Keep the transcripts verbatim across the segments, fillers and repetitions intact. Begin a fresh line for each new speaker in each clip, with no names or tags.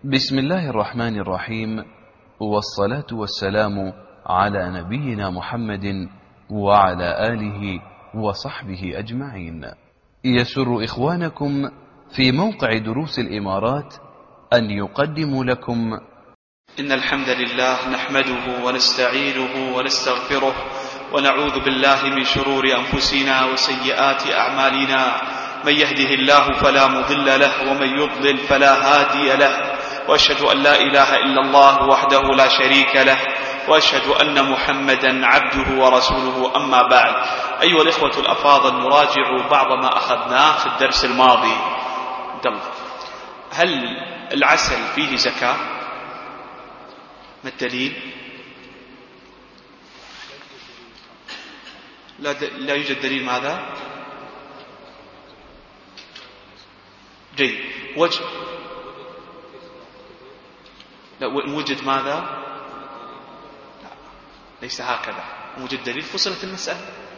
بسم الله الرحمن الرحيم، والصلاة والسلام على نبينا محمد وعلى آله وصحبه أجمعين. يسر إخوانكم في موقع دروس الإمارات أن يقدموا لكم
إن الحمد لله نحمده ونستعينه ونستغفره ونعوذ بالله من شرور أنفسنا وسيئات أعمالنا. من يهده الله فلا مضل له ومن يضلل فلا هادي له، وأشهد أن لا إله إلا الله وحده لا شريك له، وأشهد أن محمدا عبده ورسوله. أما بعد، أيها الإخوة الأفاضل، نراجع بعض ما أخذناه في الدرس الماضي. هل العسل فيه زكاة؟ ما الدليل؟ لا, د... لا يوجد دليل. ماذا؟ جيد. وجه لا وجد ماذا؟ لا، ليس هكذا. وجد دليل فصلت المسألة.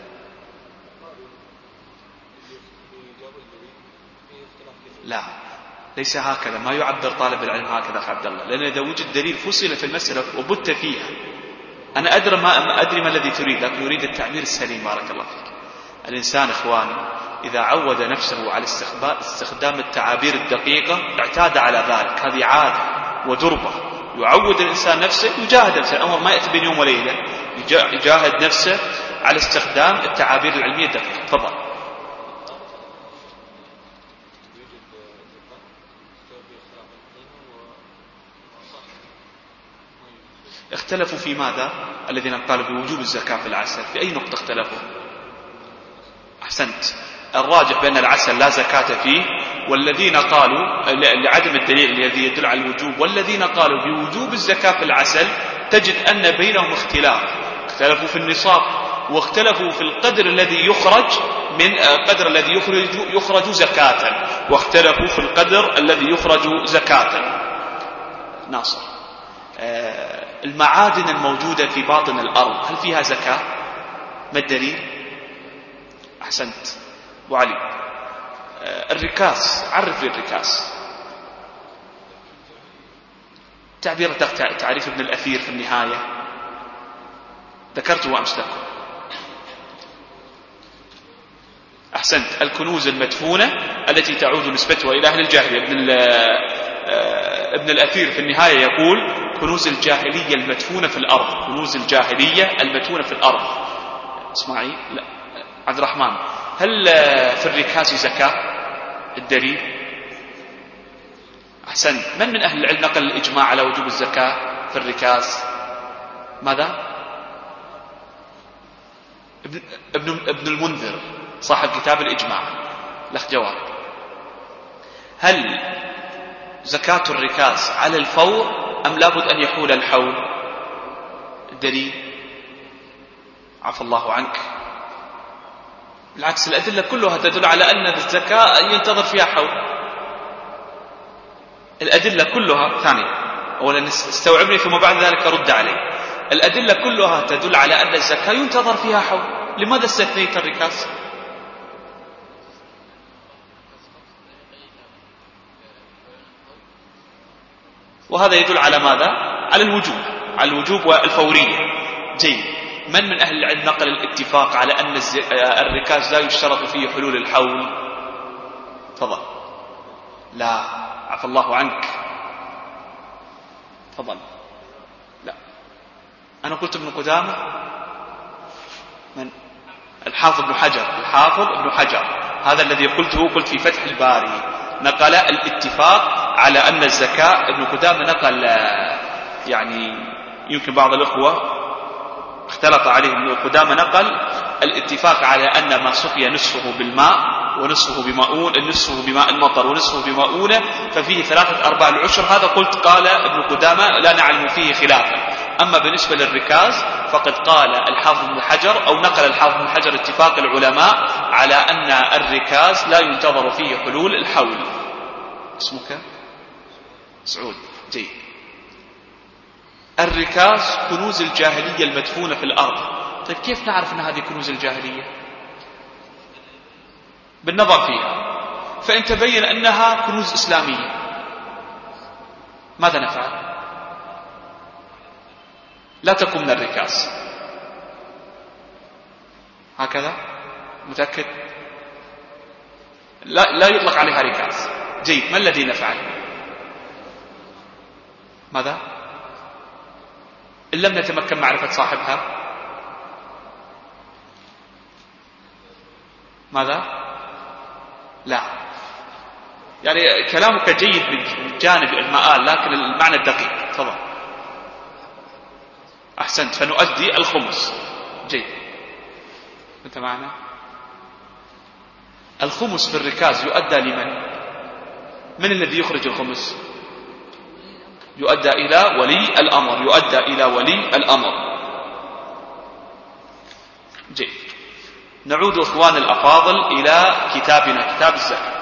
لا، ليس هكذا. ما يعبر طالب العلم هكذا أخي عبد الله، لأن إذا وجد دليل فصلت المسألة وبت فيها. أنا أدري ما أدري ما الذي تريد، لكن يريد التعبير السليم. بارك الله فيك. الإنسان إخواني إذا عود نفسه على استخدام التعابير الدقيقة اعتاد على ذلك. هذه عادة ودربة. يعود الإنسان نفسه، يجاهد نفسه. الأمر ما يأتي بين يوم وليلة. يجاهد نفسه على استخدام التعابير العلمية الدقيقة. تفضل. اختلفوا في ماذا؟ الذين قالوا بوجوب الزكاة في العسل، في أي نقطة اختلفوا؟ أحسنت. الراجح بأن العسل لا زكاة فيه، والذين قالوا لعدم الدليل الذي يدل على الوجوب، والذين قالوا بوجوب الزكاة في العسل تجد أن بينهم اختلاف. اختلفوا في النصاب، واختلفوا في القدر الذي يخرج من قدر الذي يخرج يخرج زكاة، واختلفوا في القدر الذي يخرج زكاة. ناصر، المعادن الموجودة في باطن الأرض هل فيها زكاة؟ ما الدليل؟ أحسنت. أبو علي، الركاز، عرف لي الركاز. تعبير تعريف ابن الأثير في النهاية ذكرته أمس لكم. أحسنت. الكنوز المدفونة التي تعود نسبتها إلى أهل الجاهلية. ابن, ابن الأثير في النهاية يقول كنوز الجاهلية المدفونة في الأرض. كنوز الجاهلية المدفونة في الأرض. اسمعي. لا. عبد الرحمن، هل في الركاز زكاة؟ الدليل؟ أحسن. من من أهل العلم نقل الإجماع على وجوب الزكاة في الركاز؟ ماذا؟ ابن, ابن, ابن المنذر صاحب كتاب الإجماع. لك جواب. هل زكاة الركاز على الفور أم لابد أن يحول الحول؟ الدليل؟ عفى الله عنك. بالعكس، الأدلة كلها تدل على أن الزكاة ينتظر فيها حول. الأدلة كلها، ثانيا أولا استوعبني ثم بعد ذلك رد علي. الأدلة كلها تدل على أن الزكاة ينتظر فيها حول. لماذا استثنيت الركاز؟ وهذا يدل على ماذا؟ على الوجوب، على الوجوب والفورية. جيد. من من أهل العلم نقل الاتفاق على أن الركاز لا يشترط فيه حلول الحول؟ تفضل. لا، عفى الله عنك. تفضل. لا، أنا قلت ابن قدامة. من؟ الحافظ ابن حجر. الحافظ ابن حجر هذا الذي قلته، قلت في فتح الباري، نقل الاتفاق على أن الزكاة. ابن قدامة نقل، يعني يمكن بعض الأخوة اختلط عليه. ابن قدامة نقل الاتفاق على أن ما سقي نصفه بالماء ونصفه بماءون، نصفه بماء المطر ونصفه بماؤونة، ففيه ثلاثة أرباع العشر. هذا قلت قال ابن قدامة لا نعلم فيه خلافا. أما بالنسبة للركاز فقد قال الحافظ ابن حجر، أو نقل الحافظ ابن حجر اتفاق العلماء على أن الركاز لا ينتظر فيه حلول الحول. اسمك سعود. جيد. الركاز كنوز الجاهلية المدفونة في الأرض. طيب كيف نعرف أن هذه كنوز الجاهلية؟ بالنظر فيها، فإن تبين أنها كنوز إسلامية ماذا نفعل؟ لا تكون من الركاز. هكذا متأكد؟ لا, لا يطلق عليها ركاز. جيد، ما الذي نفعل؟ ماذا؟ إن لم نتمكن معرفة صاحبها ماذا؟ لا، يعني كلامك جيد من جانب المآل، لكن المعنى الدقيق. تفضل. أحسنت، فنؤدي الخمس. جيد، أنت معنا؟ الخمس في الركاز يؤدى لمن؟ من الذي يخرج الخمس؟ يؤدى إلى ولي الأمر، يؤدى إلى ولي الأمر. جيد، نعود إخوان الأفاضل إلى كتابنا، كتاب الزكاة.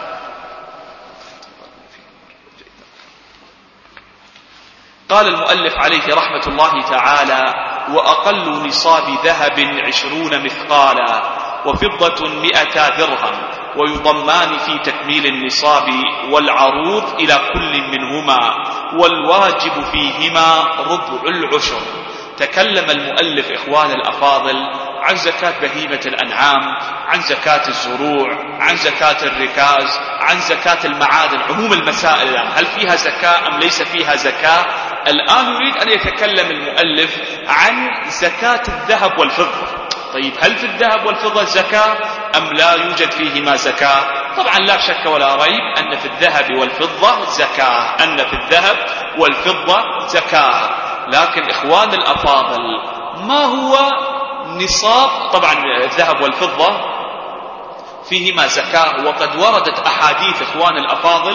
قال المؤلف عليه رحمة الله تعالى: وأقل نصاب ذهب عشرون مثقالا وفضة مئة درهم ويضمان في تكميل النصاب والعروض إلى كل منهما والواجب فيهما ربع العشر. تكلم المؤلف إخوان الأفاضل عن زكاة بهيمة الأنعام، عن زكاة الزروع، عن زكاة الركاز، عن زكاة المعادن، عموم المسائل، هل فيها زكاة أم ليس فيها زكاة. الآن يريد أن يتكلم المؤلف عن زكاة الذهب والفضة. طيب، هل في الذهب والفضة زكاة أم لا يوجد فيهما زكاة؟ طبعا لا شك ولا ريب أن في الذهب والفضة زكاة، أن في الذهب والفضة زكاة. لكن إخوان الأفاضل، ما هو نصاب؟ طبعا الذهب والفضة فيهما زكاة، وقد وردت أحاديث إخوان الأفاضل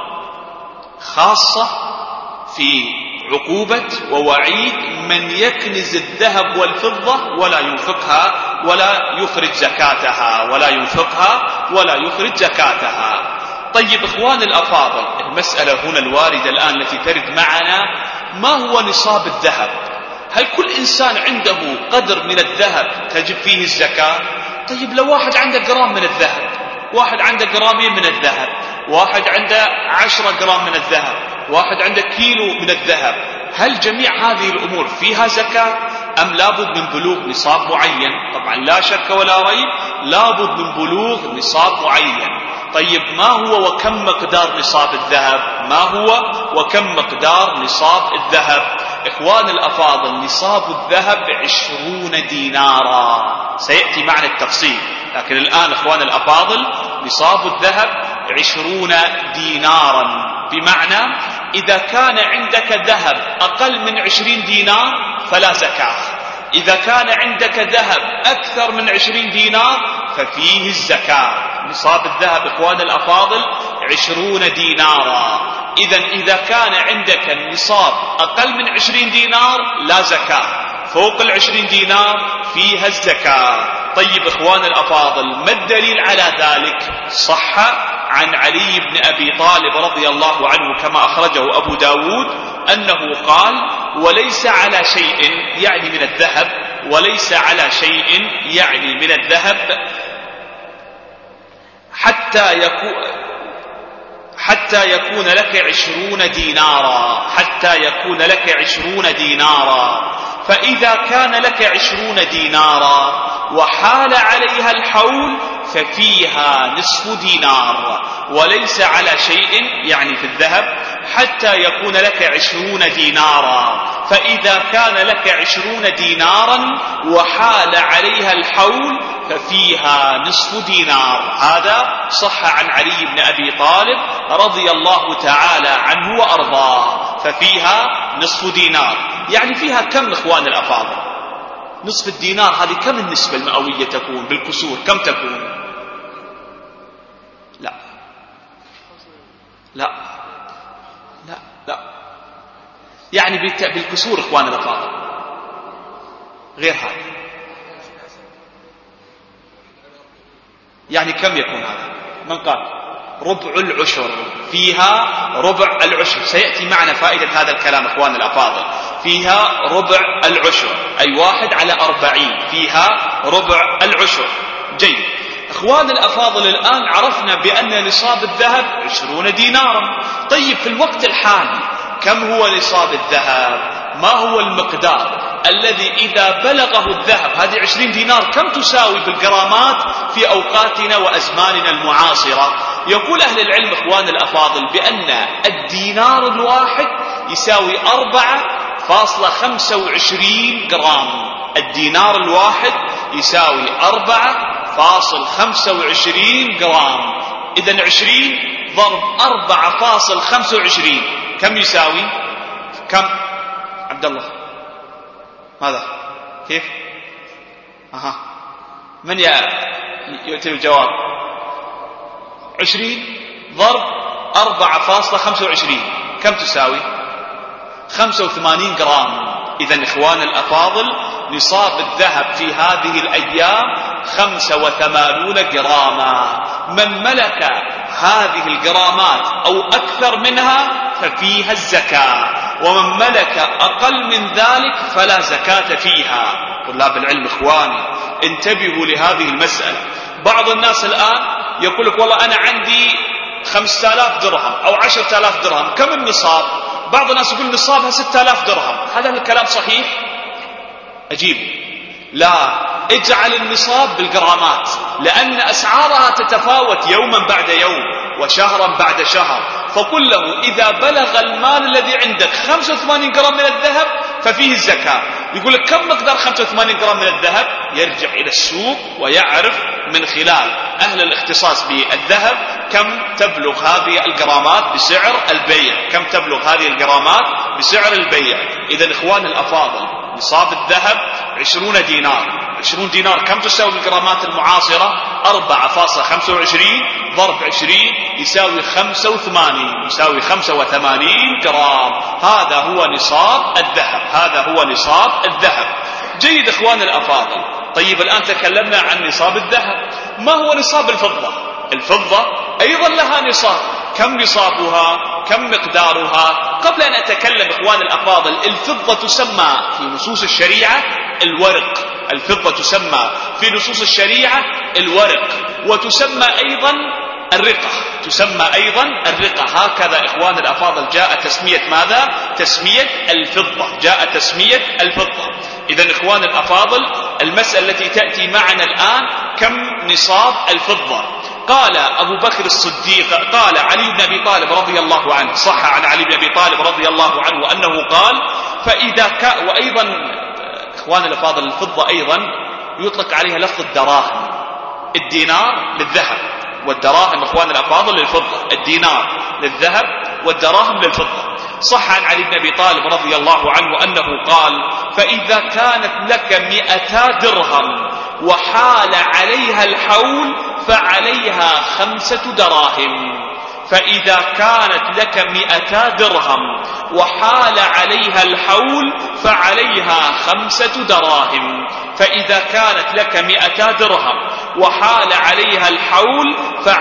خاصة في عقوبة ووعيد من يكنز الذهب والفضة ولا ينفقها ولا يخرج زكاتها، ولا ينفقها ولا يخرج زكاتها. طيب إخوان الأفاضل، المسألة هنا الواردة الآن التي ترد معنا: ما هو نصاب الذهب؟ هل كل إنسان عنده قدر من الذهب تجب فيه الزكاة؟ طيب، لو واحد عنده جرام من الذهب، واحد عنده جرامين من الذهب، واحد عنده عشرة جرام من الذهب، واحد عنده كيلو من الذهب، هل جميع هذه الأمور فيها زكاة أم لابد من بلوغ نصاب معين؟ طبعا لا شك ولا ريب لابد من بلوغ نصاب معين. طيب، ما هو وكم مقدار نصاب الذهب؟ ما هو وكم مقدار نصاب الذهب؟ إخوان الأفاضل، نصاب الذهب عشرون دينارا، سيأتي معنا التفصيل، لكن الآن إخوان الأفاضل نصاب الذهب عشرون دينارا، بمعنى إذا كان عندك ذهب أقل من عشرين دينار فلا زكاة، إذا كان عندك ذهب أكثر من عشرين دينار ففيه الزكاة. نصاب الذهب إخوان الأفاضل عشرون دينارا. إذن إذا كان عندك النصاب أقل من عشرين دينار لا زكاة، فوق العشرين دينار فيها الزكاة. طيب إخوان الأفاضل، ما الدليل على ذلك؟ صح عن علي بن أبي طالب رضي الله عنه كما أخرجه أبو داود أنه قال: وليس على شيء، يعني من الذهب، وليس على شيء يعني من الذهب حتى يكون حتى يكون لك عشرون دينارا، حتى يكون لك عشرون دينارا. فإذا كان لك عشرون دينارا وحال عليها الحول ففيها نصف دينار. وليس على شيء يعني في الذهب حتى يكون لك عشرون دينارا، فإذا كان لك عشرون دينارا وحال عليها الحول ففيها نصف دينار. هذا صح عن علي بن أبي طالب رضي الله تعالى عنه وأرضاه، ففيها نصف دينار. يعني فيها كم إخوان الأفاضل؟ نصف الدينار هذه كم النسبة المئوية تكون بالكسور؟ كم تكون؟ لا لا لا لا يعني بالكسور إخوان الأفاضل غير هذا. يعني كم يكون هذا؟ من قال؟ ربع العشر، فيها ربع العشر. سيأتي معنا فائدة هذا الكلام إخوان الأفاضل. فيها ربع العشر، أي واحد على أربعين، فيها ربع العشر. جيد إخوان الأفاضل، الآن عرفنا بأن نصاب الذهب عشرون دينارا. طيب في الوقت الحالي كم هو نصاب الذهب؟ ما هو المقدار الذي إذا بلغه الذهب؟ هذه عشرين دينار كم تساوي بالجرامات في أوقاتنا وأزماننا المعاصرة؟ يقول أهل العلم إخوان الأفاضل بأن الدينار الواحد يساوي أربعة فاصلة خمسة وعشرين جرام. الدينار الواحد يساوي أربعة فاصلة خمسة وعشرين جرام. إذن عشرين ضرب أربعة فاصلة خمسة وعشرين كم يساوي؟ كم عبد الله؟ ماذا؟ كيف؟ أها من يأتي الجواب؟ عشرين ضرب أربعة فاصلة خمسة وعشرين كم تساوي؟ خمسة وثمانين جرام. إذن إخوان الأفاضل نصاب الذهب في هذه الأيام خمسة وثمانون جراما. من ملك هذه الجرامات أو أكثر منها ففيها الزكاة، ومن ملك أقل من ذلك فلا زكاة فيها. طلاب العلم إخواني انتبهوا لهذه المسألة. بعض الناس الآن يقول لك والله أنا عندي خمسة آلاف درهم أو عشرة آلاف درهم، كم النصاب؟ بعض الناس يقول نصابها ستة آلاف درهم. هذا الكلام صحيح؟ أجيب لا، اجعل النصاب بالجرامات، لأن أسعارها تتفاوت يوما بعد يوم وشهرا بعد شهر. فقل له إذا بلغ المال الذي عندك خمسة وثمانين جرام من الذهب ففيه الزكاة. يقول لك كم مقدار خمسة وثمانين جرام من الذهب؟ يرجع إلى السوق ويعرف من خلال أهل الاختصاص بالذهب كم تبلغ هذه الجرامات بسعر البيع، كم تبلغ هذه الجرامات بسعر البيع. إذن إخوان الأفاضل نصاب الذهب عشرون دينار. عشرون دينار كم تساوي بالجرامات المعاصرة؟ أربعة فاصلة خمسة وعشرين ضرب عشرين يساوي خمسة وثمانين، يساوي خمسة وثمانين جرام. هذا هو نصاب الذهب، هذا هو نصاب الذهب. جيد إخوان الأفاضل. طيب الآن تكلمنا عن نصاب الذهب، ما هو نصاب الفضة؟ الفضة أيضا لها نصاب. كم نصابها؟ كم مقدارها؟ قبل أن أتكلم إخوان الأفاضل، الفضة تسمى في نصوص الشريعة الورق. الفضة تسمى في نصوص الشريعة الورق، وتسمى أيضا الرقة، تسمى أيضا الرقة. هكذا إخوان الأفاضل جاء تسمية ماذا؟ تسمية الفضة، جاء تسمية الفضة. إذن إخوان الأفاضل المسألة التي تأتي معنا الآن كم نصاب الفضة؟ قال أبو بكر الصديق، قال علي بن أبي طالب رضي الله عنه، صح عن علي بن أبي طالب رضي الله عنه أنه قال فإذا كان، وأيضا إخوان الأفاضل الفضة أيضا يطلق عليها لفظ الدراهم. الدينار للذهب والدراهم إخوان الأفاضل للفضة، الدينار للذهب والدراهم للفضة. صح عن علي بن أبي طالب رضي الله عنه أنه قال فإذا كانت لك مئتا درهم وحال عليها الحول فعليها خمسة دراهم. فإذا كانت لك مئتا درهم وحال عليها الحول فعليها خمسة دراهم. فإذا كانت لك مئتا درهم وحال عليها الحول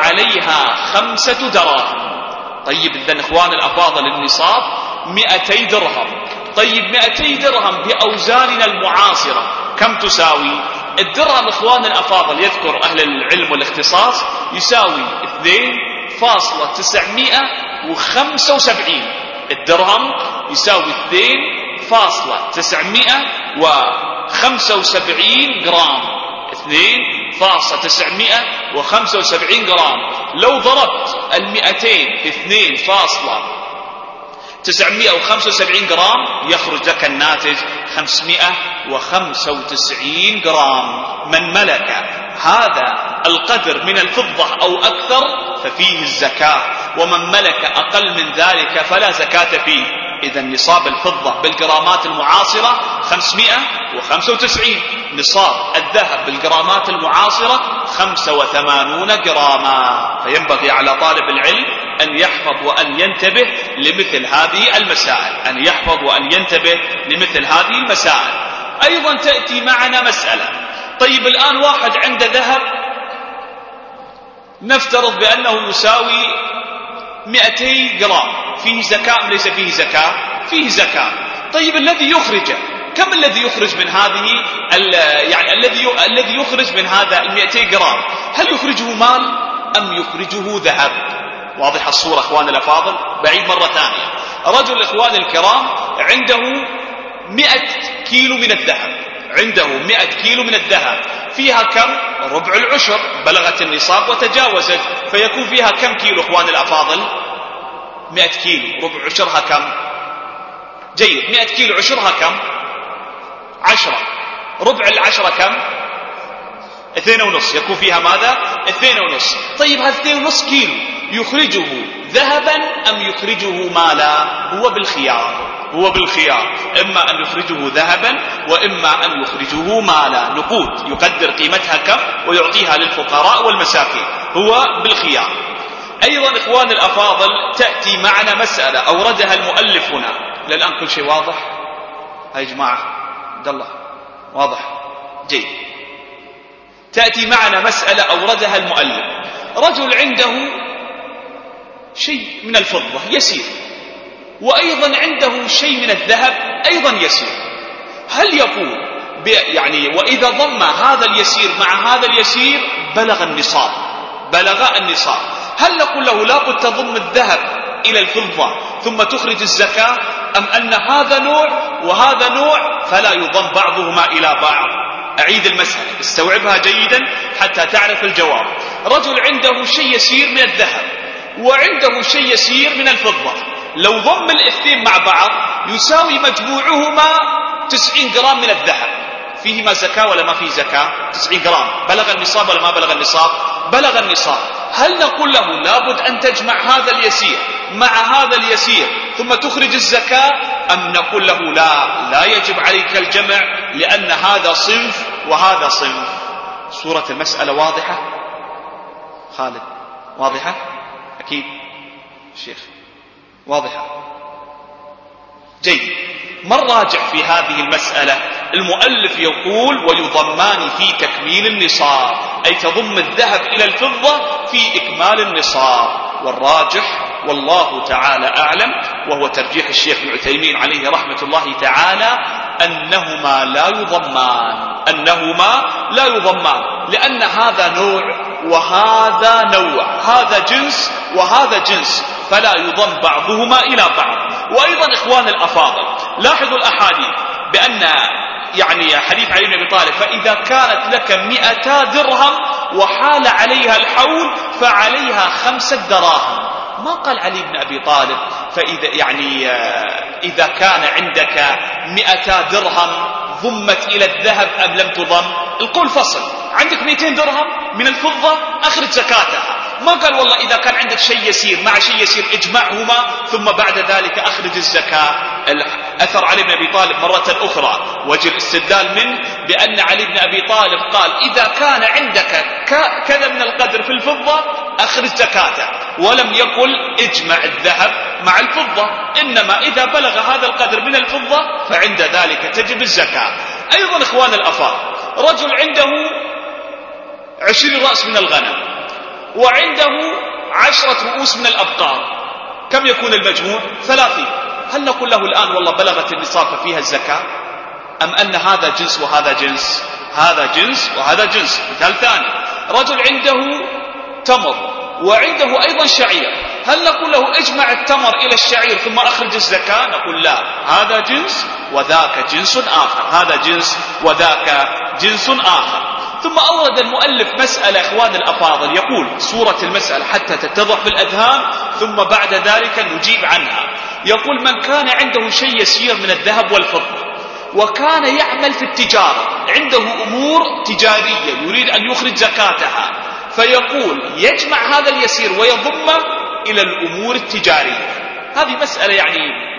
فعليها خمسة دراهم. طيب إذن إخوان الأفاضل النصاب مئتي درهم. طيب مئتي درهم بأوزاننا المعاصرة كم تساوي؟ الدرهم إخوان الأفاضل يذكر أهل العلم والاختصاص يساوي اثنين فاصلة تسعمائة وخمسة وسبعين. الدرهم يساوي اثنين فاصلة تسعمائة وخمسة وسبعين جرام، اثنين فاصلة تسعمائة وخمسة وسبعين جرام. لو ضربت المئتين في اثنين فاصلة تسعمائة وخمسة وسبعين جرام يخرج لك الناتج خمسمائة وخمسة وتسعين جرام. من ملك هذا القدر من الفضة أو أكثر ففيه الزكاة، ومن ملك أقل من ذلك فلا زكاة فيه. إذا نصاب الفضة بالجرامات المعاصرة خمسمائة وخمسة وتسعين، نصاب الذهب بالجرامات المعاصرة خمسة وثمانون جراما. فينبغي على طالب العلم أن يحفظ وأن ينتبه لمثل هذه المسائل، أن يحفظ وأن ينتبه لمثل هذه المسائل. أيضا تأتي معنا مسألة، طيب الآن واحد عنده ذهب نفترض بأنه يساوي مئتي جرام، فيه زكاة ليس فيه زكاة؟ فيه زكاة. طيب الذي يخرجه كم الذي يخرج من هذه يعني الذي الذي يخرج من هذا المئتي جرام؟ هل يخرجه مال أم يخرجه ذهب؟ واضح الصورة اخوان الافاضل؟ بعيد مرة ثانية، رجل إخواني الكرام عنده مئة كيلو من الذهب، عنده مئة كيلو من الذهب، فيها كم؟ ربع العشر، بلغت النصاب وتجاوزت، فيكون فيها كم كيلو إخواني الأفاضل؟ مئة كيلو. ربع عشرها كم؟ جيد. مئة كيلو عشرها كم؟ عشرة. ربع العشرة كم؟ اثنين ونص. يكون فيها ماذا؟ اثنين ونص. طيب هذا اثنين ونص كيلو يخرجه ذهبا أم يخرجه مالا؟ هو بالخيار، هو بالخيار، إما أن يخرجه ذهبا وإما أن يخرجه مالا، نقود يقدر قيمتها كم ويعطيها للفقراء والمساكين، هو بالخيار. أيضا إخوان الأفاضل تأتي معنا مسألة أوردها المؤلف هنا. للآن كل شيء واضح؟ هاي جماعة عبد الله واضح؟ جيد. تأتي معنا مسألة أوردها المؤلف. رجل عنده شيء من الفضة يسير، وأيضا عنده شيء من الذهب أيضا يسير. هل يقول يعني وإذا ضم هذا اليسير مع هذا اليسير بلغ النصاب، بلغ النصاب، هل نقول له لابد تضم الذهب إلى الفضة ثم تخرج الزكاة، أم أن هذا نوع وهذا نوع فلا يضم بعضهما إلى بعض؟ أعيد المسألة، استوعبها جيدا حتى تعرف الجواب. رجل عنده شيء يسير من الذهب وعنده شيء يسير من الفضة، لو ضم الاثنين مع بعض يساوي مجموعهما تسعين جرام من الذهب، فيهما زكاة ولا ما فيه زكاة؟ تسعين جرام. بلغ النصاب ولا ما بلغ النصاب؟ بلغ النصاب. هل نقول له لابد أن تجمع هذا اليسير مع هذا اليسير ثم تخرج الزكاة، أم نقول له لا لا يجب عليك الجمع لأن هذا صنف وهذا صنف؟ صورة المسألة واضحة؟ خالد واضحة؟ أكيد الشيخ واضحة. جيد. ما الراجع في هذه المسألة؟ المؤلف يقول ويضمان في تكميل النصاب، أي تضم الذهب إلى الفضة في إكمال النصاب. والراجح والله تعالى أعلم وهو ترجيح الشيخ ابن عثيمين عليه رحمة الله تعالى أنهما لا يضمان، أنهما لا يضمان، لأن هذا نوع وهذا نوع، هذا جنس وهذا جنس، فلا يضم بعضهما إلى بعض. وأيضا إخوان الأفاضل لاحظوا الأحاديث بأن يعني حديث علي بن أبي طالب فإذا كانت لك مئتا درهم وحال عليها الحول فعليها خمسة دراهم. ما قال علي بن أبي طالب فإذا يعني إذا كان عندك مئتا درهم ضمت إلى الذهب أم لم تضم. القول فصل، عندك مئتين درهم من الفضة أخرج زكاتها. ما قال والله إذا كان عندك شيء يسير مع شيء يسير اجمعهما ثم بعد ذلك أخرج الزكاة. أثر علي بن أبي طالب مرة أخرى وجه الاستدلال منه بأن علي بن أبي طالب قال إذا كان عندك كذا من القدر في الفضة أخرج زكاته، ولم يقل اجمع الذهب مع الفضة، إنما إذا بلغ هذا القدر من الفضة فعند ذلك تجب الزكاة. أيضا إخوان الأفاضل رجل عنده عشرين رأس من الغنم وعنده عشرة رؤوس من الأبقار، كم يكون المجموع؟ ثلاثين. هل نقول له الآن والله بلغت النصاب ففيها الزكاة، أم أن هذا جنس وهذا جنس؟ هذا جنس وهذا جنس. مثال ثاني، رجل عنده تمر وعنده أيضا شعير، هل نقول له اجمع التمر إلى الشعير ثم أخرج الزكاة؟ نقول لا، هذا جنس وذاك جنس آخر، هذا جنس وذاك جنس آخر. ثم أورد المؤلف مسألة إخوان الأفاضل، يقول صورة المسألة حتى تتضح في الأذهان ثم بعد ذلك نجيب عنها. يقول من كان عنده شيء يسير من الذهب والفضة وكان يعمل في التجارة، عنده أمور تجارية يريد أن يخرج زكاتها، فيقول يجمع هذا اليسير ويضمه إلى الأمور التجارية. هذه مسألة يعني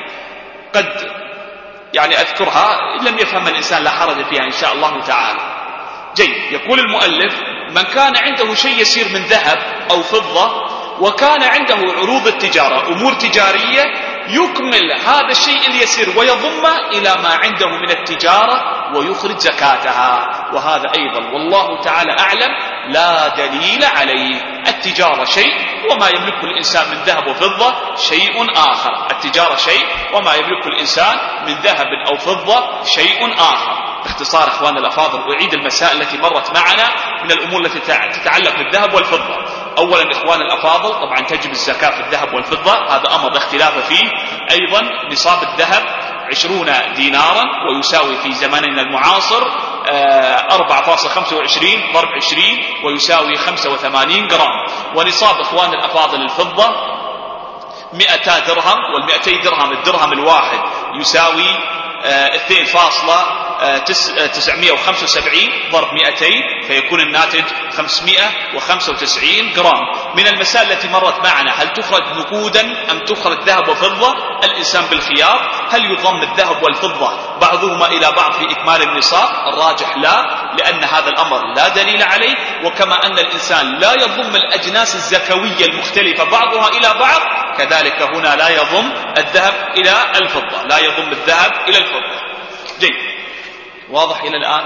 قد يعني أذكرها إن لم يفهم الإنسان لا حرج فيها إن شاء الله تعالى. جيد. يقول المؤلف من كان عنده شيء يسير من ذهب أو فضة وكان عنده عروض التجارة أمور تجارية يكمل هذا الشيء اليسير ويضمه إلى ما عنده من التجارة ويخرج زكاتها. وهذا أيضا والله تعالى أعلم لا دليل عليه. التجارة شيء وما يملكه الإنسان من ذهب وفضة شيء آخر، التجارة شيء وما يملكه الإنسان من ذهب أو فضة شيء آخر. باختصار إخواننا الأفاضل أعيد المسائل التي مرت معنا من الأمور التي تتعلق بالذهب والفضة. أولا إخوان الأفاضل طبعا تجب الزكاة في الذهب والفضة، هذا أمر لا اختلاف فيه. أيضا نصاب الذهب عشرون دينارا ويساوي في زماننا المعاصر أربعة فاصلة خمسة وعشرين ضرب عشرين ويساوي خمسة وثمانين جرام. ونصاب إخوان الأفاضل الفضة مئتا درهم، والمئتي درهم الدرهم الواحد يساوي اثنين فاصلة تسعمائة وخمسة وسبعين ضرب مئتين فيكون الناتج خمسمائة وخمسة وتسعين جرام. من المسائل التي مرت معنا هل تخرج نقودا أم تخرج ذهب وفضة؟ الإنسان بالخيار. هل يضم الذهب والفضة بعضهما إلى بعض في إكمال النصاب؟ الراجح لا، لأن هذا الأمر لا دليل عليه. وكما أن الإنسان لا يضم الأجناس الزكوية المختلفة بعضها إلى بعض، كذلك هنا لا يضم الذهب إلى الفضة، لا يضم الذهب إلى الفضة. جيد، واضح إلى الآن؟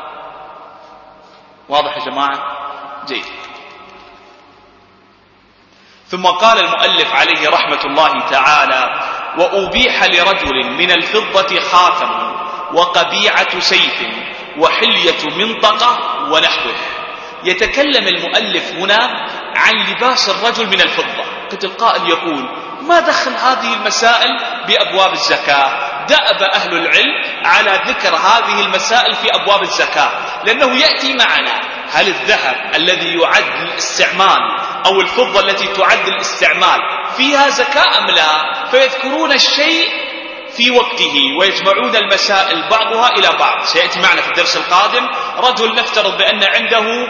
واضح يا جماعة؟ جيد. ثم قال المؤلف عليه رحمة الله تعالى: وأبيح لرجل من الفضة خاتم وقبيعة سيف وحلية منطقة ونحوه. يتكلم المؤلف هنا عن لباس الرجل من الفضة. قد القائل يقول: ما دخل هذه المسائل بأبواب الزكاة؟ دأب أهل العلم على ذكر هذه المسائل في أبواب الزكاة، لأنه يأتي معنا هل الذهب الذي يعد للاستعمال أو الفضة التي تعد للاستعمال فيها زكاة أم لا؟ فيذكرون الشيء في وقته ويجمعون المسائل بعضها إلى بعض. سيأتي معنا في الدرس القادم رجل نفترض بأن عنده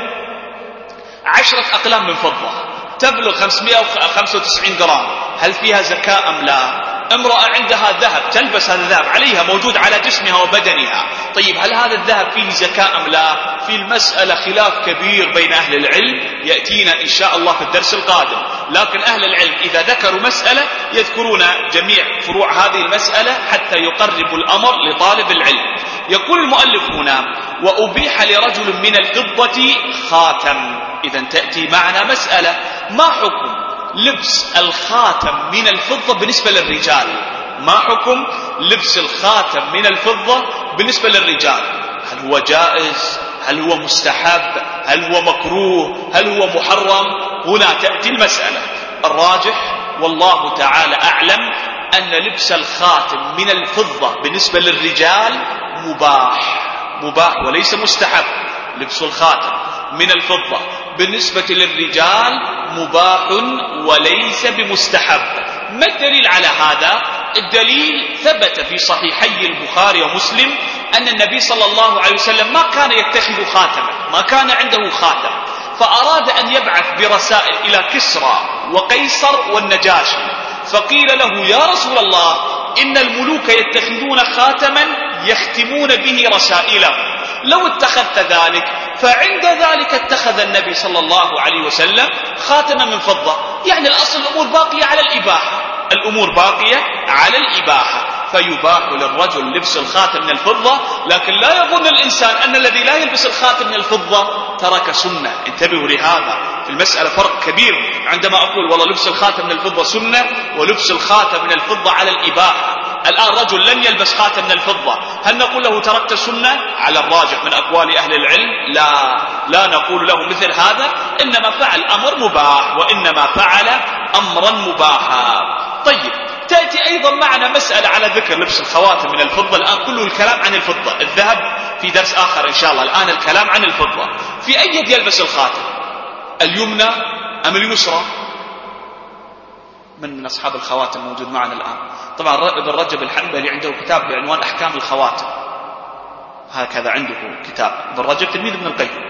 عشرة أقلام من فضة تبلغ خمسمائة وخمسة وتسعين جرام، هل فيها زكاة أم لا؟ امرأة عندها ذهب تلبس هذا الذهب عليها موجود على جسمها وبدنها، طيب هل هذا الذهب فيه زكاة أم لا؟ في المسألة خلاف كبير بين أهل العلم يأتينا إن شاء الله في الدرس القادم. لكن أهل العلم إذا ذكروا مسألة يذكرون جميع فروع هذه المسألة حتى يقربوا الأمر لطالب العلم. يقول المؤلف هنا: وأبيح لرجل من الفضة خاتم. إذن تأتي معنا مسألة: ما حكم لبس الخاتم من الفضة بالنسبة للرجال؟ ما حكم لبس الخاتم من الفضة بالنسبة للرجال؟ هل هو جائز؟ هل هو مستحب؟ هل هو مكروه؟ هل هو محرم؟ هنا تأتي المسألة. الراجح والله تعالى أعلم أن لبس الخاتم من الفضة بالنسبة للرجال مباح، مباح وليس مستحب. لبس الخاتم من الفضة بالنسبة للرجال مباح وليس بمستحب. ما الدليل على هذا؟ الدليل ثبت في صحيحي البخاري ومسلم أن النبي صلى الله عليه وسلم ما كان يتخذ خاتما، ما كان عنده خاتم، فأراد أن يبعث برسائل إلى كسرى وقيصر والنجاشي، فقيل له: يا رسول الله، إن الملوك يتخذون خاتما يختمون به رسائلهم، لو اتخذت ذلك. فعند ذلك اتخذ النبي صلى الله عليه وسلم خاتما من فضة. يعني الأصل الأمور باقية على الإباحة، الأمور باقية على الإباحة، فيباح للرجل لبس الخاتم من الفضة. لكن لا يظن الإنسان أن الذي لا يلبس الخاتم من الفضة ترك سنة. انتبهوا لهذا، في المسألة فرق كبير عندما أقول والله لبس الخاتم من الفضة سنة ولبس الخاتم من الفضة على الإباحة. الآن رجل لن يلبس خاتم من الفضة، هل نقول له تركت سنة؟ على الراجح من أقوال أهل العلم لا، لا نقول له مثل هذا، إنما فعل أمر مباح، وإنما فعل أمرا مباحا. طيب، تأتي أيضا معنا مسألة على ذكر لبس الخواتم من الفضة. الآن كله الكلام عن الفضة، الذهب في درس آخر إن شاء الله، الآن الكلام عن الفضة. في أي يد يلبس الخاتم؟ اليمنى أم اليسرى؟ من من أصحاب الخواتم موجود معنا الآن؟ طبعا ابن رجب الحنبلي عنده كتاب بعنوان أحكام الخواتم، هكذا عنده كتاب. ابن رجب تلميذ ابن القيم.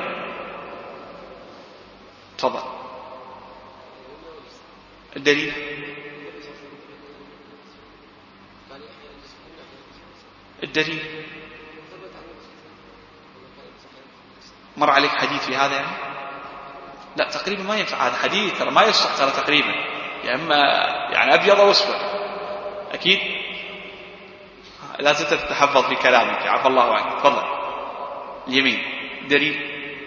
تفضل. الدليل؟ الدليل مر عليك حديث في هذا يعني؟ لا تقريبا ما ينفع هذا حديث، ترى ما يصح ترى تقريبا، يا اما يعني ابيض او اسود اكيد. لازم تتحفظ في كلامك، عفى الله عنك. تفضل. اليمين دليل؟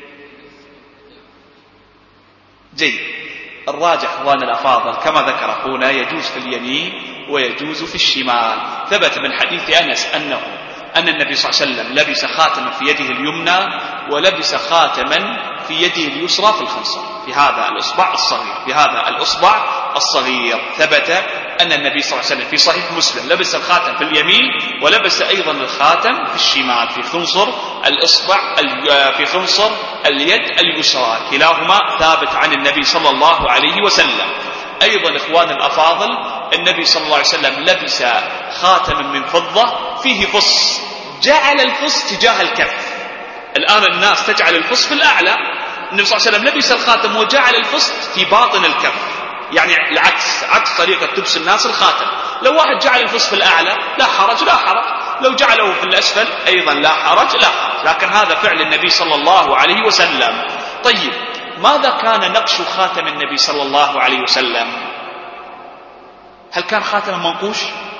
جيد. الراجح اخوان الافاضل كما ذكر اخونا يجوز في اليمين ويجوز في الشمال. ثبت من حديث انس انه ان النبي صلى الله عليه وسلم لبس خاتما في يده اليمنى ولبس خاتما في يده اليسرى في الخنصر، في هذا الإصبع الصغير، في هذا الإصبع الصغير. ثبت أن النبي صلى الله عليه وسلم في صحيح مسلم لبس الخاتم في اليمين ولبس أيضا الخاتم في الشمال، في خنصر الإصبع، في خنصر اليد اليسرى، كلاهما ثابت عن النبي صلى الله عليه وسلم. أيضا إخوان الأفاضل، النبي صلى الله عليه وسلم لبس خاتما من فضة فيه فص، جعل الفص تجاه الكف. الآن الناس تجعل الفص في الأعلى، النبي صلى الله عليه وسلم لبس الخاتم وجعل الفص في باطن الكف، يعني العكس، عكس طريقة لبس الناس الخاتم. لو واحد جعل الفص في الأعلى لا حرج لا حرج، لو جعله في الأسفل أيضا لا حرج لا حرج، لكن هذا فعل النبي صلى الله عليه وسلم. طيب، ماذا كان نقش خاتم النبي صلى الله عليه وسلم؟ هل كان خاتم منقوش؟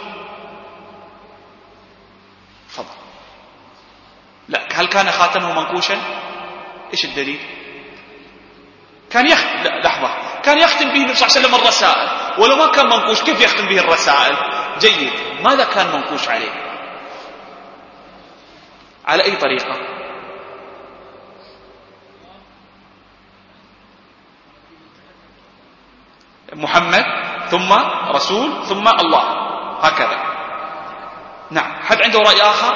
فضل. لا، هل كان خاتمه منقوشا؟ ايش الدليل؟ كان يختم، لا لحظة، كان يختم به النبي صلى الله عليه وسلم الرسائل، ولو ما كان منقوش كيف يختم به الرسائل؟ جيد، ماذا كان منقوش عليه؟ على أي طريقة؟ محمد ثم رسول ثم الله، هكذا. نعم، حد عنده رأي آخر؟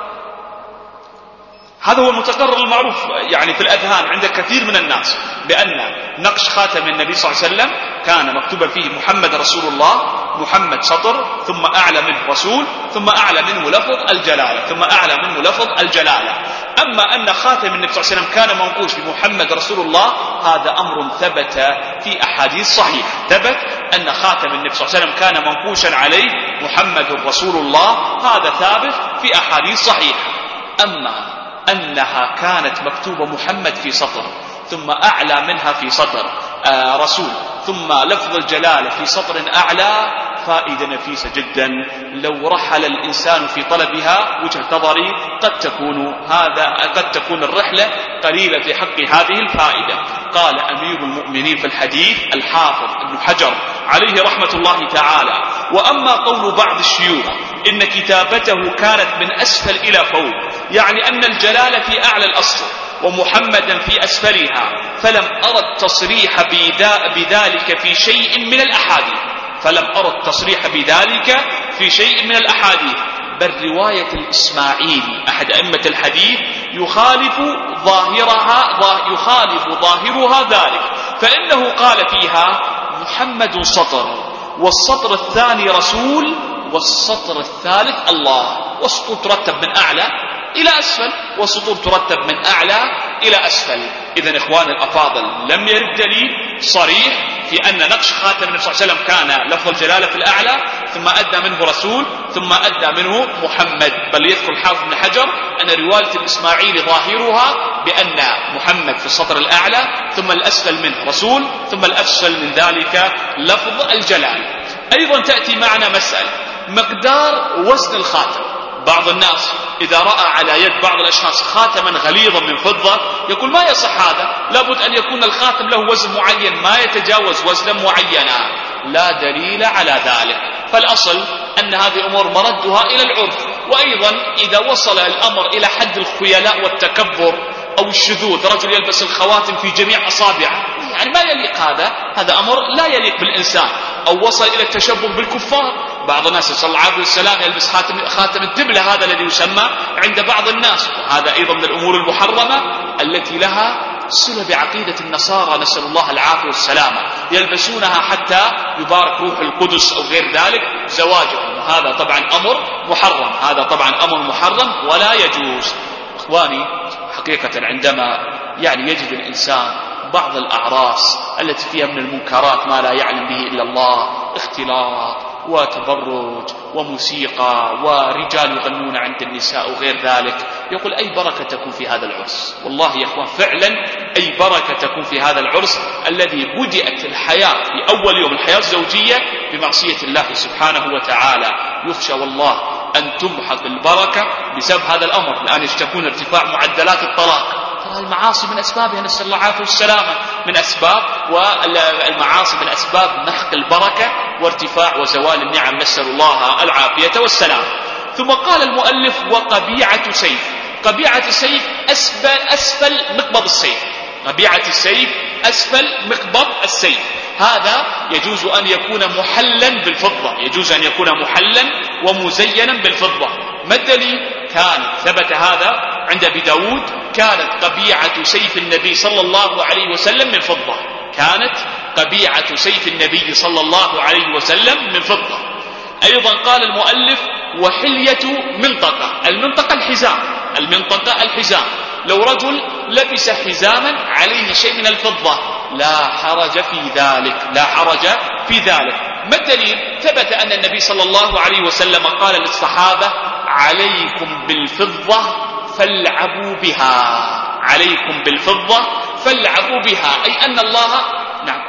هذا هو المتقرر المعروف يعني في الأذهان عند كثير من الناس، بأن نقش خاتم النبي صلى الله عليه وسلم كان مكتوبا فيه محمد رسول الله، محمد سطر، ثم أعلى منه رسول، ثم أعلى منه لفظ الجلالة، ثم أعلى منه لفظ الجلالة. أما أن خاتم النبي صلى الله عليه وسلم كان منقوش بمحمد رسول الله، هذا أمر ثبت في أحاديث صحيحة، ثبت أن خاتم النبي صلى الله عليه وسلم كان منقوشا عليه محمد رسول الله، هذا ثابت في أحاديث صحيحة. أما أنها كانت مكتوبة محمد في سطر، ثم أعلى منها في سطر آه رسول، ثم لفظ الجلالة في سطر أعلى، فائدة نفيسة جدا. لو رحل الإنسان في طلبها وجهة نظري قد تكون هذا قد تكون الرحلة قليلة في حق هذه الفائدة. قال أمير المؤمنين في الحديث الحافظ ابن حجر عليه رحمة الله تعالى: وأما قول بعض الشيوخ إن كتابته كانت من أسفل إلى فوق، يعني أن الجلالة في أعلى الأسطر ومحمدا في أسفلها، فلم أرى التصريح بذلك في شيء من الأحاديث، فلم أرى التصريح بذلك في شيء من الأحاديث، بل رواية الإسماعيلي أحد أئمة الحديث يخالف ظاهرها يخالف ظاهرها ذلك، فإنه قال فيها محمد سطر، والسطر الثاني رسول، والسطر الثالث الله، والسطور ترتب من أعلى إلى أسفل، والسطور ترتب من أعلى إلى أسفل. إذن إخوان الأفاضل، لم يرد دليل صريح في أن نقش خاتم النبي صلى الله عليه وسلم كان لفظ الجلالة في الأعلى، ثم أدى منه رسول، ثم أدى منه محمد، بل يذكر الحافظ بن حجر أن رواية الإسماعيلي ظاهرها بأن محمد في السطر الأعلى، ثم الأسفل منه رسول، ثم الأسفل من ذلك لفظ الجلال. أيضا تأتي معنا مسألة مقدار وزن الخاتم. بعض الناس إذا رأى على يد بعض الأشخاص خاتما غليظا من فضة يقول ما يصح هذا، لابد أن يكون الخاتم له وزن معين ما يتجاوز وزنا معينا. لا دليل على ذلك، فالأصل أن هذه الأمور مردها إلى العرف. وأيضا إذا وصل الأمر إلى حد الخيلاء والتكبر أو الشذوذ، رجل يلبس الخواتم في جميع أصابعه، يعني ما يليق هذا، هذا أمر لا يليق بالإنسان. أو وصل إلى التشبه بالكفار، بعض الناس صلى الله عليه وسلم يلبس خاتم, خاتم الدبلة، هذا الذي يسمى عند بعض الناس، وهذا أيضا من الأمور المحرمة التي لها صلة بعقيدة النصارى، نسأل الله العافية والسلامة، يلبسونها حتى يبارك روح القدس أو غير ذلك زواجهم، وهذا طبعا أمر محرم، هذا طبعا أمر محرم ولا يجوز. إخواني، حقيقة عندما يعني يجد الإنسان بعض الأعراس التي فيها من المنكرات ما لا يعلم به إلا الله، اختلاط وتبرج وموسيقى ورجال يغنون عند النساء وغير ذلك، يقول أي بركة تكون في هذا العرس. والله يا أخوان فعلا أي بركة تكون في هذا العرس الذي بدأت الحياة في أول يوم الحياة الزوجية بمعصية الله سبحانه وتعالى. يخشى والله أن تمحق البركة بسبب هذا الأمر. الآن يشتكون ارتفاع معدلات الطلاق، ترى المعاصي من أسبابها، نسأل الله العافية والسلامة، من أسباب، والمعاصي من أسباب محق البركة وارتفاع وزوال النعم، نسأل الله العافية والسلام. ثم قال المؤلف: وقبيعة سيف. قبيعة السيف أسفل, أسفل مقبض السيف، قبيعة السيف أسفل مقبض السيف، هذا يجوز أن يكون محلا بالفضة، يجوز أن يكون محلا ومزينا بالفضة. ما الدليل؟ كان ثبت هذا عند أبي داود كانت قبيعة سيف النبي صلى الله عليه وسلم من فضة، كانت قبيعة سيف النبي صلى الله عليه وسلم من فضة. أيضا قال المؤلف وحلية منطقة، المنطقة الحزام، المنطقة الحزام، لو رجل لبس حزاما عليه شيء من الفضة لا حرج في ذلك، لا حرج في ذلك. ما الدليل؟ ثبت أن النبي صلى الله عليه وسلم قال للصحابة عليكم بالفضة فالعبوا بها، عليكم بالفضة فالعبوا بها، أي أن الله نعم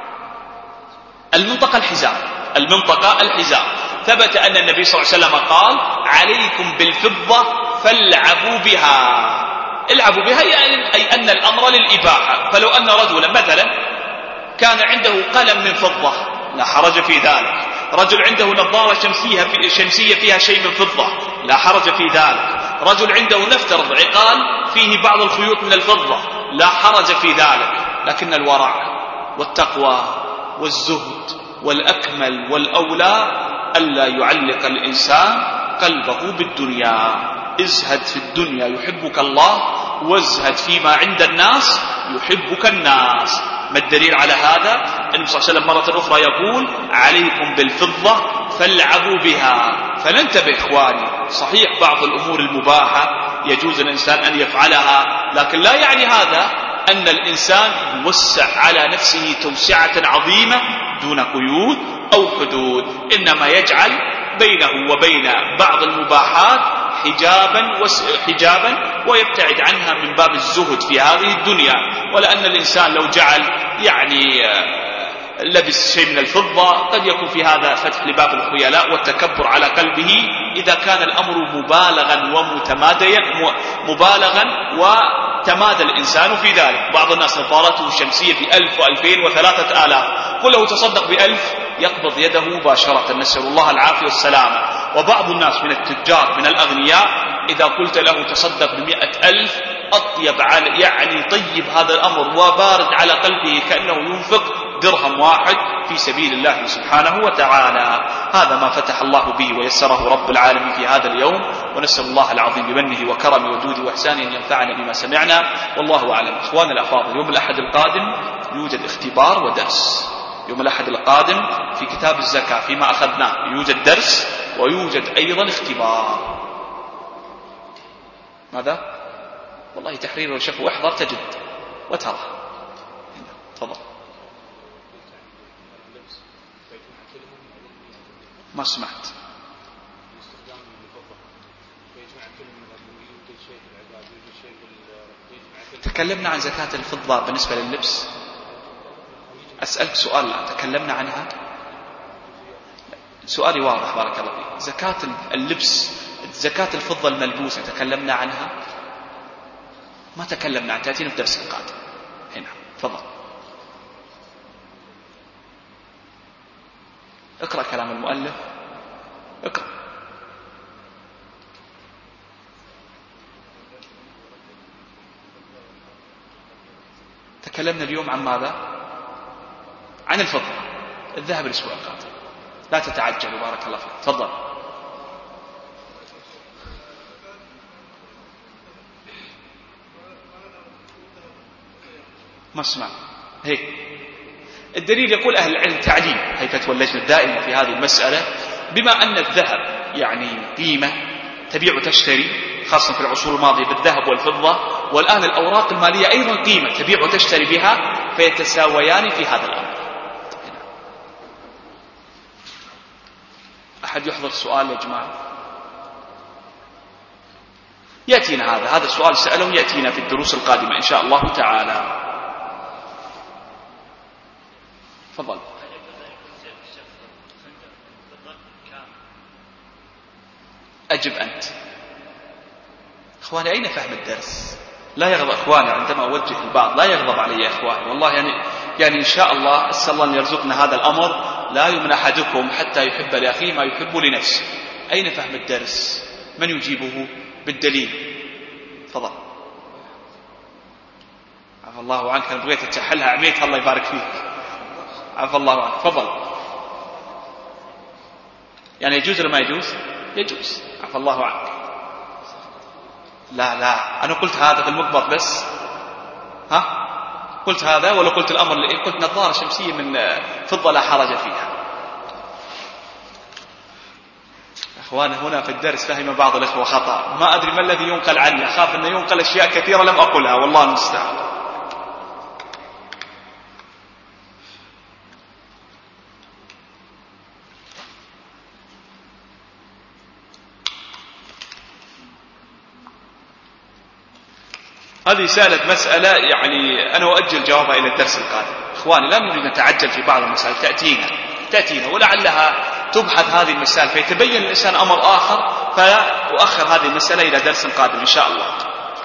المنطقة الحزام، المنطقة الحزام، ثبت أن النبي صلى الله عليه وسلم قال عليكم بالفضة فالعبوا بها، العبوا بها يعني أي أن الأمر للإباحة. فلو أن رجلا مثلا كان عنده قلم من فضة لا حرج في ذلك، رجل عنده نظارة شمسية, في شمسية فيها شيء من فضة لا حرج في ذلك، رجل عنده نفترض عقال فيه بعض الخيوط من الفضة لا حرج في ذلك. لكن الورع والتقوى والزهد والأكمل والأولى ألا يعلق الإنسان قلبه بالدنيا. ازهد في الدنيا يحبك الله، وازهد فيما عند الناس يحبك الناس. ما الدليل على هذا؟ النبي صلى الله عليه وسلم مرة أخرى يقول عليكم بالفضة فالعبوا بها. فننتبه إخواني، صحيح بعض الأمور المباحة يجوز الإنسان أن يفعلها، لكن لا يعني هذا أن الإنسان يوسع على نفسه توسعة عظيمة دون قيود أو حدود، إنما يجعل بينه وبين بعض المباحات حجابا حجابا ويبتعد عنها من باب الزهد في هذه الدنيا. ولأن الإنسان لو جعل يعني لبس شيء من الفضة قد يكون في هذا فتح لباب الخيلاء والتكبر على قلبه إذا كان الأمر مبالغا ومتماديا مبالغا وتمادى الإنسان في ذلك. بعض الناس نظارته الشمسية بألف وألفين وثلاثة آلاف، قل له تصدق بألف يقبض يده مباشرة، نسأل الله العافية والسلامة. وبعض الناس من التجار من الأغنياء إذا قلت له تصدق بمئة ألف أطيب على يعني طيب هذا الأمر وبارد على قلبه كأنه ينفق درهم واحد في سبيل الله سبحانه وتعالى. هذا ما فتح الله به ويسره رب العالمين في هذا اليوم، ونسأل الله العظيم بمنه وكرمه وجوده وإحسانه أن ينفعنا بما سمعنا، والله أعلم. إخواننا الأفاضل، يوم الأحد القادم يوجد اختبار ودرس. يوم الأحد القادم في كتاب الزكاة فيما أخذناه يوجد درس ويوجد أيضا اختبار. ماذا؟ والله تحرير وشفو احضر تجد وترى. تفضل. ما سمعت. تكلمنا عن زكاة الفضة بالنسبة لللبس. أسألك سؤال الآن، تكلمنا عنها؟ سؤالي واضح بارك الله فيك. زكاة اللبس، زكاة الفضة الملبوسة تكلمنا عنها؟ ما تكلمنا عنها، تأتينا في درس القادم. هنا تفضل. اقرأ كلام المؤلف، اقرأ. تكلمنا اليوم عن ماذا؟ عن الفضة. الذهب الأسبوع القادم، لا تتعجلوا بارك الله فيك. تفضل. ما اسمع. هي الدليل يقول أهل العلم تعليم هي فتوى اللجنة الدائمة في هذه المسألة، بما أن الذهب يعني قيمة تبيع وتشتري خاصة في العصور الماضية بالذهب والفضة، والآن الأوراق المالية أيضا قيمة تبيع وتشتري بها، فيتساويان في هذا الأمر. أحد يحضر سؤال يا جماعة؟ يأتينا هذا هذا السؤال سأله يأتينا في الدروس القادمة إن شاء الله تعالى. تفضل. أجب أنت. إخواني أين فهم الدرس؟ لا يغضب إخواني عندما أوجه البعض، لا يغضب علي يا إخواني والله، يعني يعني إن شاء الله أسأل الله أن يرزقنا هذا الأمر. لا يؤمن أحدكم حتى يحب لأخيه ما يحب لنفسه. أين فهم الدرس؟ من يجيبه بالدليل؟ تفضل. عفى الله عنك، أنا بغيت أتحلها عميت، الله يبارك فيك. عفى الله عنك، تفضل. يعني يجوز ولا ما يجوز؟ يجوز. عفى الله عنك. لا لا، أنا قلت هذا في المقبض بس. ها؟ قلت هذا ولا قلت الأمر اللي قلت نظارة شمسية من فضة لا حرج فيها. أخواني هنا في الدرس فهم بعض الإخوة خطأ، ما أدري ما الذي ينقل عني، أخاف أن ينقل أشياء كثيرة لم أقلها، والله المستعان. هذه سألت مسألة يعني أنا أؤجل جوابها إلى الدرس القادم. إخواني لا نريد نتعجل في بعض المسائل، تأتينا تأتينا ولعلها تبحث هذه المسائل فيتبين الإنسان أمر آخر، فأؤخر هذه المسألة إلى درس قادم إن شاء الله.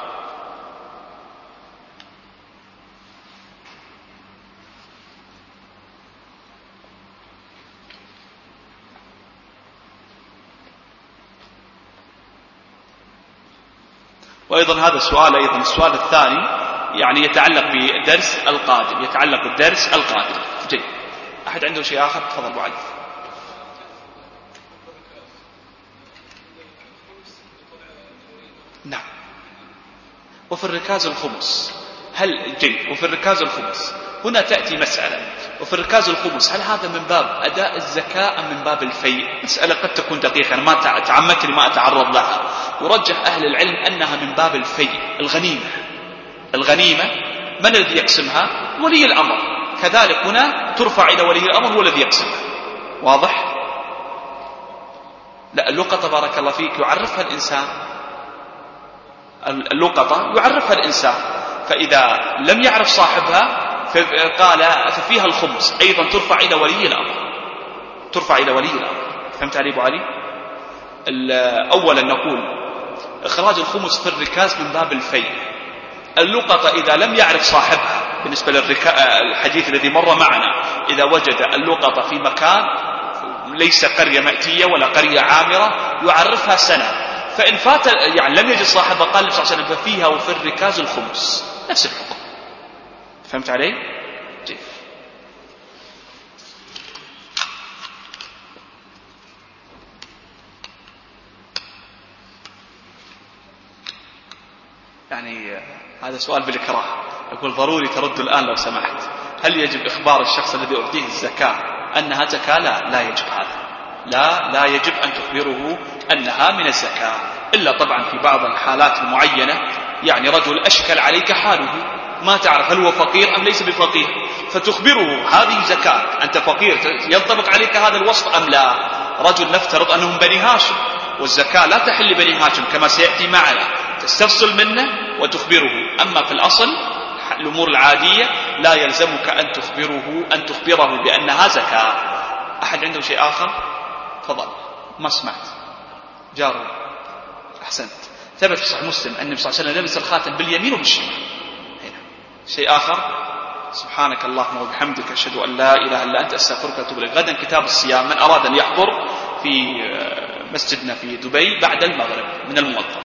وأيضا هذا السؤال، أيضا السؤال الثاني يعني يتعلق بالدرس القادم، يتعلق بالدرس القادم. جيد. أحد عنده شيء آخر؟ تفضل أبو علي. نعم. وفي الركاز الخمس هل جيد وفي الركاز الخمس هنا تأتي مسألة، وفي الركاز الخمس هل هذا من باب أداء الزكاة أم من باب الفيء؟ مسألة قد تكون دقيقة، أنا ما تعمدت ما أتعرض لها. ورجح أهل العلم أنها من باب الفيء، الغنيمة. الغنيمة من الذي يقسمها؟ ولي الأمر. كذلك هنا ترفع إلى ولي الأمر هو الذي يقسمها. واضح؟ لا، اللقطة بارك الله فيك يعرفها الإنسان، اللقطة يعرفها الإنسان، فإذا لم يعرف صاحبها قال ففيها الخمس، أيضا ترفع إلى ولي الأمر، ترفع إلى ولي الأمر. فهمت علي أبو علي؟ أولا نقول إخراج الخمس في الركاز من باب الفيء. اللقطة إذا لم يعرف صاحبها، بالنسبة للحديث الذي مر معنا، إذا وجد اللقطة في مكان ليس قرية مأتية ولا قرية عامرة يعرفها سنة، فإن فات يعني لم يجد صاحبها قال النبي صلى الله عليه وسلم ففيها وفي الركاز الخمس، نفس الحكم. فهمت علي؟ جيد. يعني هذا سؤال بالإكراه، يقول ضروري ترد الآن لو سمحت. هل يجب إخبار الشخص الذي أعطيه الزكاة أنها زكاة؟ لا، لا يجب هذا. لا لا يجب أن تخبره أنها من الزكاة، إلا طبعا في بعض الحالات المعينة، يعني رجل أشكل عليك حاله، ما تعرف هل هو فقير أم ليس بفقير، فتخبره هذه زكاة، أنت فقير، ينطبق عليك هذا الوصف أم لا؟ رجل نفترض أنهم بني هاشم، والزكاة لا تحل بني هاشم كما سيأتي معنا، تستفصل منه وتخبره. أما في الأصل الأمور العادية لا يلزمك أن تخبره أن تخبره بأنها زكاة. أحد عنده شيء آخر؟ تفضل. ما سمعت. جارو. أحسنت. ثبت في صحيح مسلم أن النبي صلى الله عليه وسلم لبس الخاتم باليمين وبالشمال. هنا. شيء آخر؟ سبحانك اللهم وبحمدك أشهد أن لا إله إلا أنت أستغفرك وأتوب إليك. غدا كتاب الصيام، من أراد أن يحضر في مسجدنا في دبي بعد المغرب من الموظف.